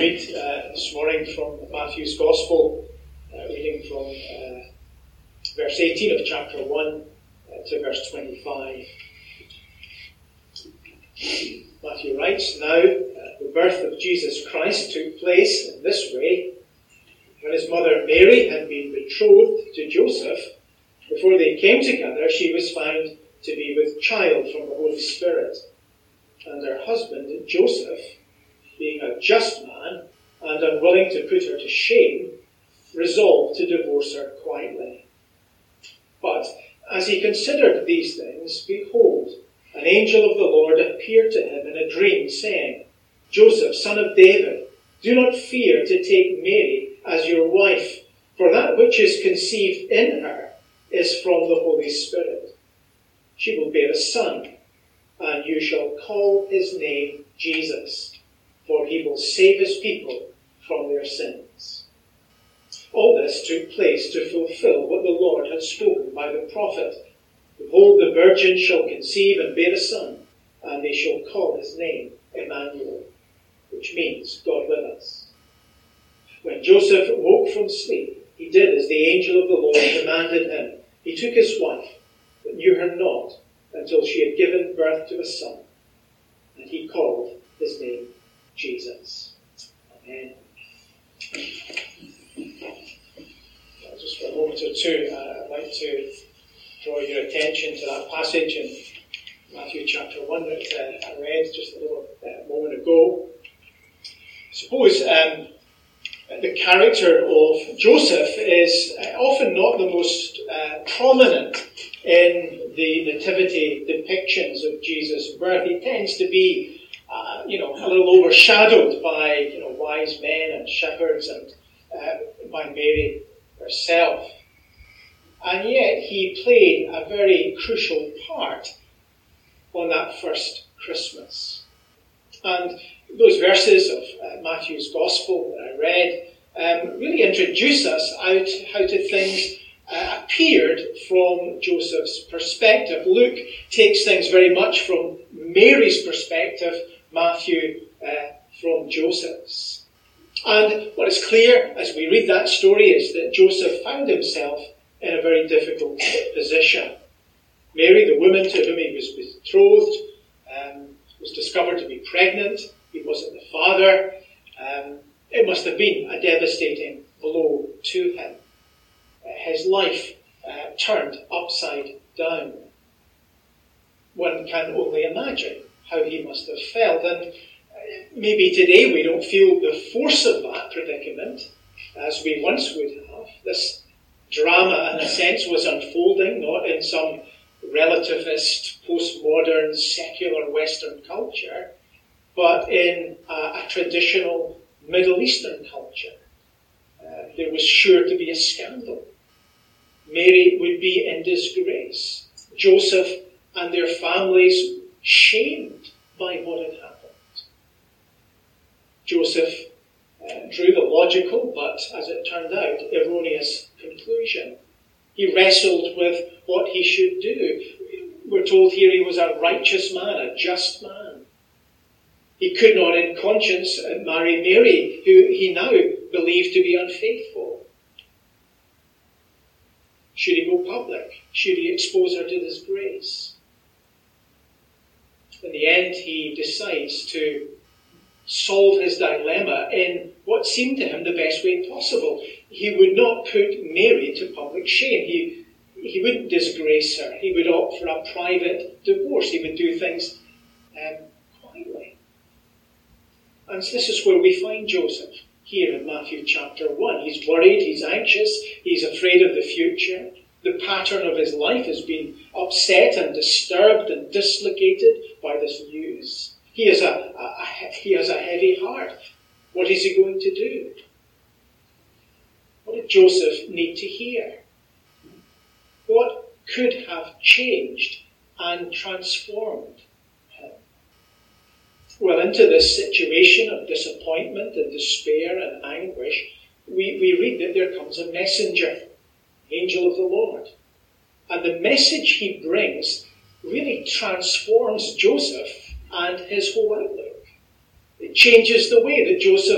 read this morning from Matthew's Gospel, reading from verse 18 of chapter 1 to verse 25. Matthew writes, "Now the birth of Jesus Christ took place in this way. When his mother Mary had been betrothed to Joseph, before they came together, she was found to be with child from the Holy Spirit. And her husband, Joseph, being a just man and unwilling to put her to shame, resolved to divorce her quietly. But as he considered these things, behold, an angel of the Lord appeared to him in a dream, saying, 'Joseph, son of David, do not fear to take Mary as your wife, for that which is conceived in her is from the Holy Spirit. She will bear a son, and you shall call his name Jesus, for he will save his people from their sins.' All this took place to fulfill what the Lord had spoken by the prophet. 'Behold, the virgin shall conceive and bear a son, and they shall call his name Emmanuel,' which means God with us. When Joseph woke from sleep, he did as the angel of the Lord commanded him. He took his wife, but knew her not until she had given birth to a son, and he called his name Jesus." Amen. Just for a moment or two, I'd like to draw your attention to that passage in Matthew chapter 1 that I read just a little moment ago. Suppose the character of Joseph is often not the most prominent in the nativity depictions of Jesus' birth. He tends to be, a little overshadowed by, wise men and shepherds and by Mary herself. And yet he played a very crucial part on that first Christmas. And those verses of Matthew's Gospel that I read really introduce us how to things appeared from Joseph's perspective. Luke takes things very much from Mary's perspective, Matthew from Joseph's. And what is clear as we read that story is that Joseph found himself in a very difficult position. Mary, the woman to whom he was betrothed, was discovered to be pregnant. He wasn't the father. It must have been a devastating blow to him. His life turned upside down. One can only imagine how he must have felt. And maybe today we don't feel the force of that predicament as we once would have. This drama, in a sense, was unfolding not in some relativist, postmodern, secular Western culture, but in a traditional Middle Eastern culture. There was sure to be a scandal. Mary would be in disgrace. Joseph and their families shamed by what had happened. Joseph drew the logical, but as it turned out, erroneous conclusion. He wrestled with what he should do. We're told here he was a righteous man, a just man. He could not in conscience marry Mary, who he now believed to be unfaithful. Should he go public? Should he expose her to disgrace? In the end, he decides to solve his dilemma in what seemed to him the best way possible. He would not put Mary to public shame. He wouldn't disgrace her. He would opt for a private divorce. He would do things quietly. And this is where we find Joseph here in Matthew chapter 1. He's worried, he's anxious, he's afraid of the future. The pattern of his life has been upset and disturbed and dislocated by this news. He has a heavy heart. What is he going to do? What did Joseph need to hear? What could have changed and transformed him? Well, into this situation of disappointment and despair and anguish, we read that there comes a messenger, angel of the Lord. And the message he brings really transforms Joseph and his whole outlook. It changes the way that Joseph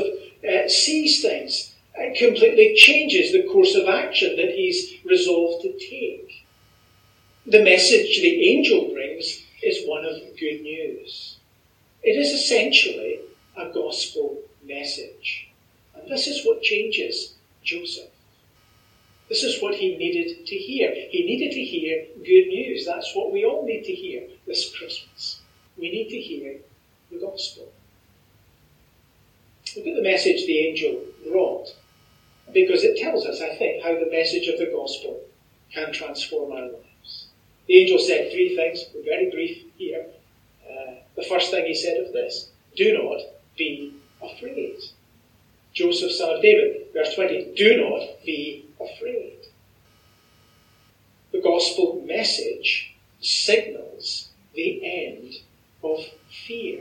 sees things. It completely changes the course of action that he's resolved to take. The message the angel brings is one of good news. It is essentially a gospel message. And this is what changes Joseph. This is what he needed to hear. He needed to hear good news. That's what we all need to hear this Christmas. We need to hear the gospel. Look at the message the angel brought, because it tells us, I think, how the message of the gospel can transform our lives. The angel said 3 things. We're very brief here. The first thing he said of this: do not be afraid. Joseph, son of David, verse 20, do not be afraid. The gospel message signals the end of fear.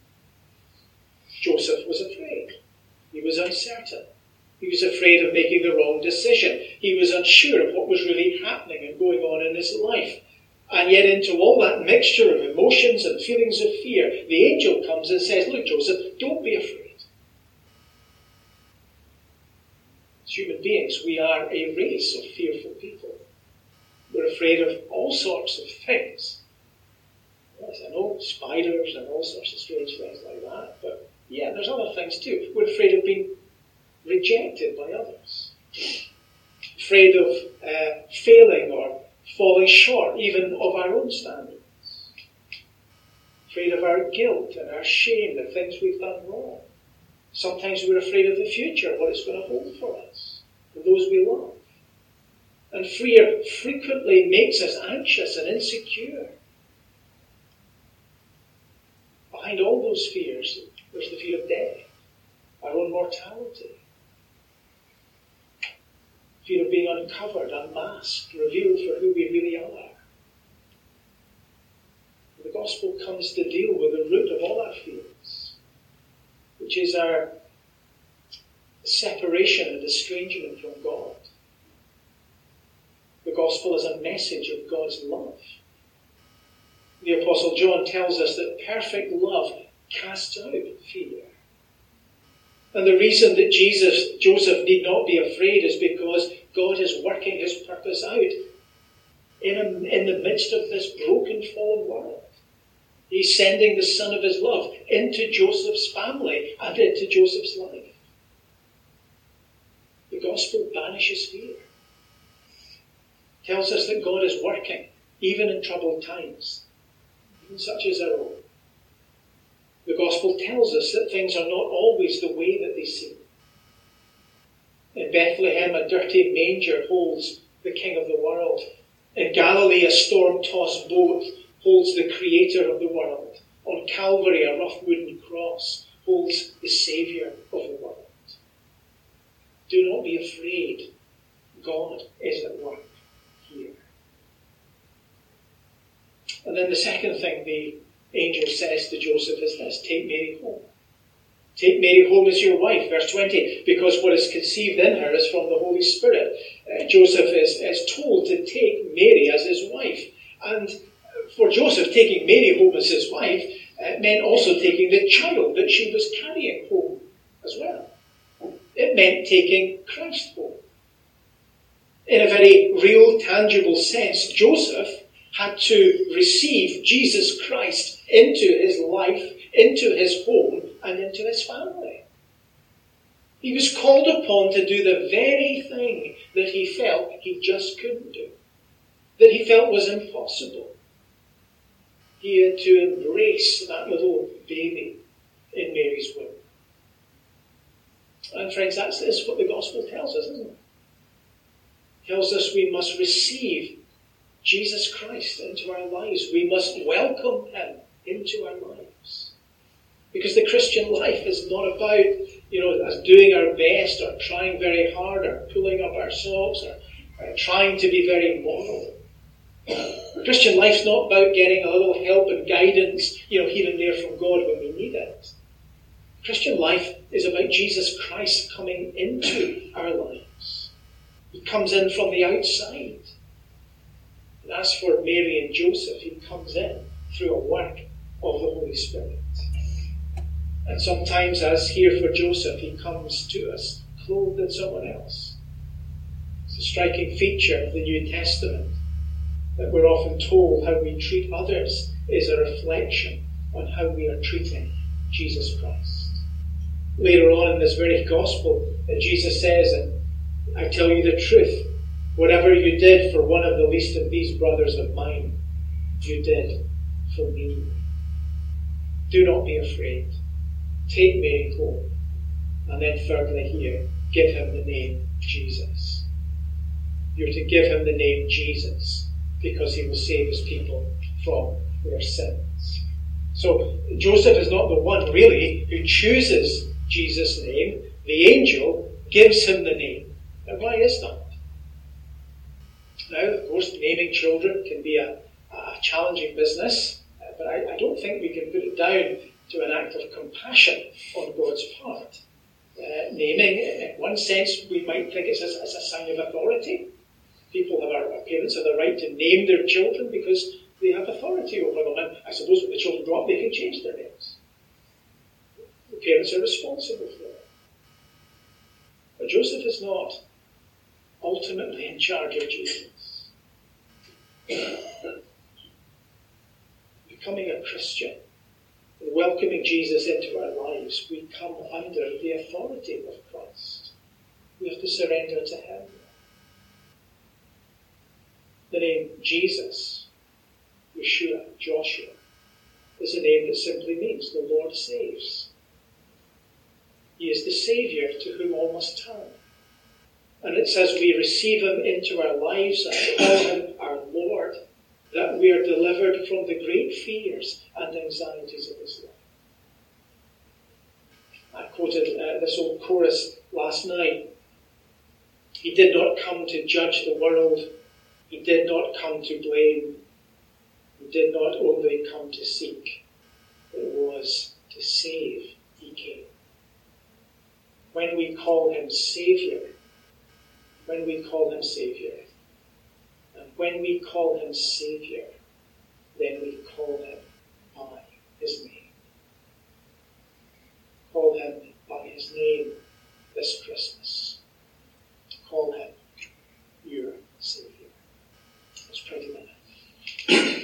Joseph was afraid. He was uncertain. He was afraid of making the wrong decision. He was unsure of what was really happening and going on in his life. And yet into all that mixture of emotions and feelings of fear, the angel comes and says, look, Joseph, don't be afraid. As human beings, we are a race of fearful people. We're afraid of all sorts of things. Yes, I know, spiders and all sorts of strange things like that, but yeah, there's other things too. We're afraid of being rejected by others. Afraid of failing or falling short even of our own standards. Afraid of our guilt and our shame, the things we've done wrong. Sometimes we're afraid of the future, what it's going to hold for us, for those we love. And fear frequently makes us anxious and insecure. Behind all those fears, there's the fear of death, our own mortality. Fear of being uncovered, unmasked, revealed for who we really are. The gospel comes to deal with the root of all our fears, which is our separation and estrangement from God. The gospel is a message of God's love. The Apostle John tells us that perfect love casts out fear. And the reason that Joseph need not be afraid is because God is working his purpose out in the midst of this broken, fallen world. He's sending the Son of his love into Joseph's family and into Joseph's life. The gospel banishes fear. Tells us that God is working, even in troubled times, even such as our own. The gospel tells us that things are not always the way that they seem. In Bethlehem, a dirty manger holds the King of the world. In Galilee, a storm-tossed boat holds the Creator of the world. On Calvary, a rough wooden cross holds the Saviour of the world. Do not be afraid. God is at work here. And then the second thing the angel says to Joseph is this: take Mary home. Take Mary home as your wife, verse 20, because what is conceived in her is from the Holy Spirit. Joseph is told to take Mary as his wife. And for Joseph, taking Mary home as his wife meant also taking the child that she was carrying home as well. It meant taking Christ home. In a very real, tangible sense, Joseph had to receive Jesus Christ into his life, into his home, and into his family. He was called upon to do the very thing that he felt he just couldn't do, that he felt was impossible. He had to embrace that little baby in Mary's womb. And friends, that's what the gospel tells us, isn't it? It tells us we must receive Jesus Christ into our lives. We must welcome him into our lives. Because the Christian life is not about, us doing our best or trying very hard or pulling up our socks or trying to be very moral. The Christian life's not about getting a little help and guidance, here and there from God when we need it. The Christian life is about Jesus Christ coming into our lives. He comes in from the outside. And as for Mary and Joseph, he comes in through a work of the Holy Spirit. And sometimes, as here for Joseph, he comes to us clothed in someone else. It's a striking feature of the New Testament that we're often told how we treat others is a reflection on how we are treating Jesus Christ. Later on in this very gospel, Jesus says, and I tell you the truth, whatever you did for one of the least of these brothers of mine, you did for me. Do not be afraid. Take Mary home. And then thirdly here, give him the name Jesus. You're to give him the name Jesus because he will save his people from their sins. So Joseph is not the one really who chooses Jesus' name. The angel gives him the name. And why is that? Now, of course, naming children can be a challenging business, but I don't think we can put it down to an act of compassion on God's part. Naming, in one sense, we might think it's a sign of authority. Our parents have the right to name their children because they have authority over them. And I suppose when the children grow up, they can change their names. The parents are responsible for it. But Joseph is not ultimately in charge of Jesus. Becoming a Christian, welcoming Jesus into our lives, we come under the authority of Christ. We have to surrender to him. The name Jesus, Yeshua, Joshua, is a name that simply means the Lord saves. He is the Saviour to whom all must turn. And it's as we receive him into our lives and call him our Lord that we are delivered from the great fears and anxieties of this life. I quoted this old chorus last night. He did not come to judge the world. He did not come to blame. He did not only come to seek. It was to save he came. When we call him Saviour, and when we call him Saviour, then we call him by his name. Call him by his name this Christmas. Call him your Saviour. Let's pray together.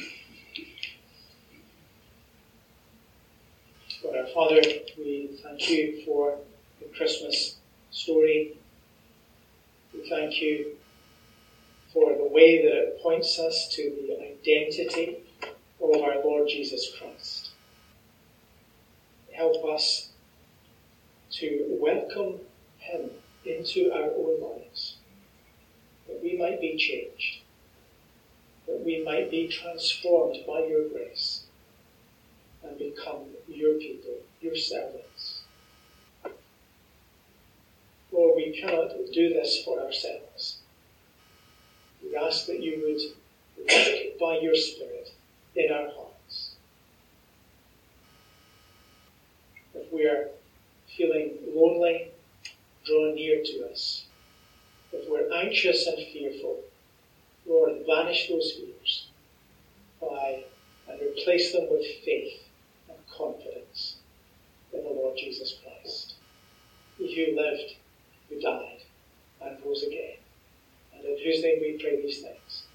Lord our Father, we thank you for the Christmas story. We thank you for the way that it points us to the identity of our Lord Jesus Christ. Help us to welcome him into our own lives, that we might be changed, that we might be transformed by your grace and become your people, your servants. Lord, we cannot do this for ourselves. We ask that you would work by your Spirit in our hearts. If we are feeling lonely, draw near to us. If we're anxious and fearful, Lord, banish those fears and replace them with faith and confidence in the Lord Jesus Christ, who lived, who died, and rose again, and in whose name we pray these things.